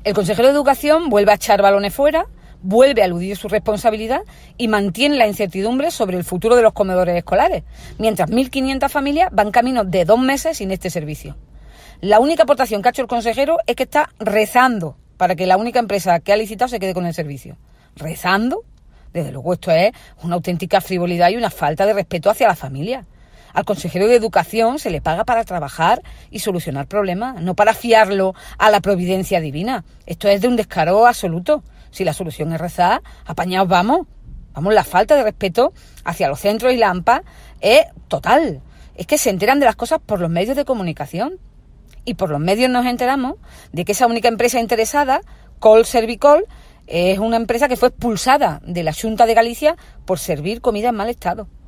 El consejero de Educación vuelve a echar balones fuera, vuelve a eludir su responsabilidad y mantiene la incertidumbre sobre el futuro de los comedores escolares, mientras 1.500 familias van camino de 2 meses sin este servicio. La única aportación que ha hecho el consejero es que está rezando para que la única empresa que ha licitado se quede con el servicio. ¿Rezando? Desde luego esto es una auténtica frivolidad y una falta de respeto hacia la familia. Al consejero de Educación se le paga para trabajar y solucionar problemas, no para fiarlo a la providencia divina. Esto es de un descaro absoluto. Si la solución es rezar, apañaos vamos. Vamos, la falta de respeto hacia los centros y la AMPA es total. Es que se enteran de las cosas por los medios de comunicación. Y por los medios nos enteramos de que esa única empresa interesada, Col Servicol, es una empresa que fue expulsada de la Xunta de Galicia por servir comida en mal estado.